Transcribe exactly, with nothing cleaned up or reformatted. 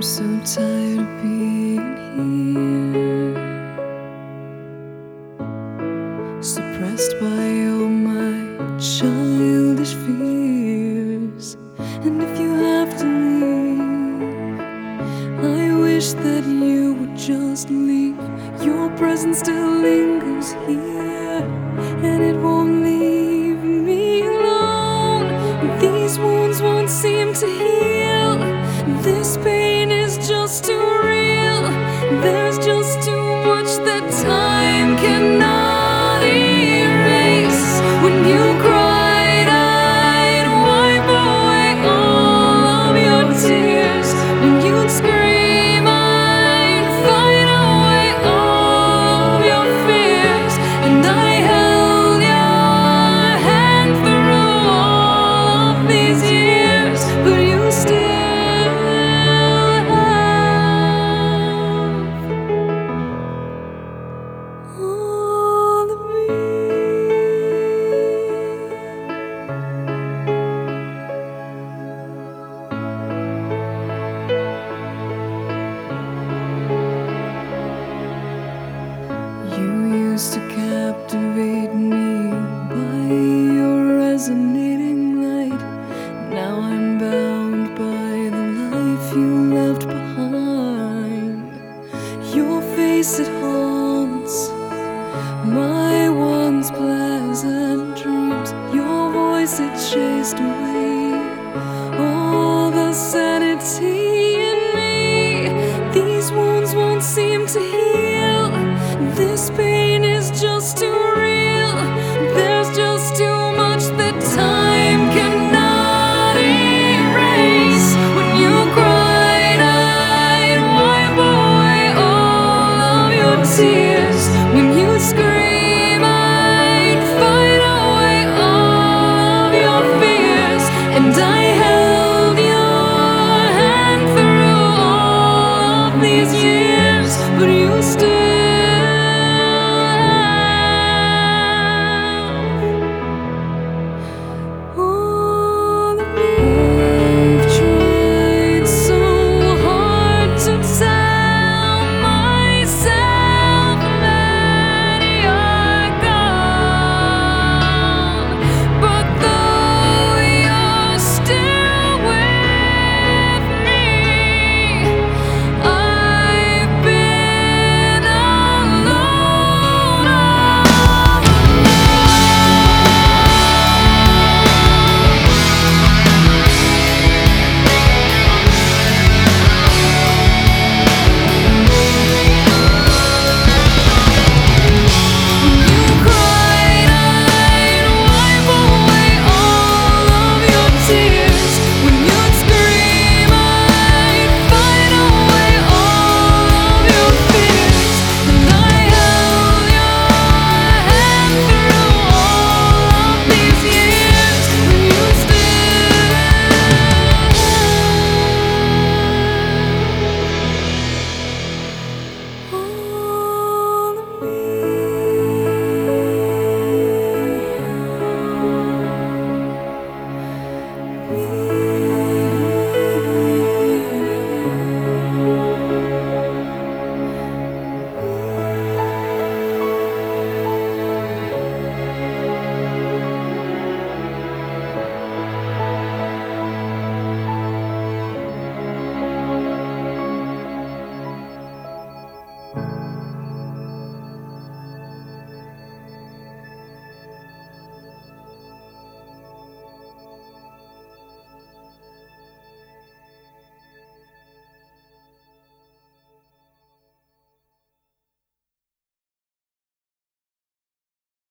so tired of being here, suppressed by all my childish fears. And if you have to leave, I wish that you would just leave. Your presence still lingers here, and it won't leave me alone. These wounds won't seem to heal. This pain is just too real. There's just too much that time cannot erase. When you cried, I'd wipe away all of your tears. When you'd scream, I'd fight away all of your fears. And I held your hand through all of these years, but you still all of me. You used to captivate me by your resonating light. Now I'm bound by the life you left behind. Your face, it haunts my once pleasant dreams. Your voice, it chased away all the sanity in me. These wounds won't seem to heal. This pain is just too real. There's just too much that time cannot erase. When you cried, I'd wipe away all of your tears. When you scream, I'd fight away all of your fears. And I held your hand through all of these years, but you still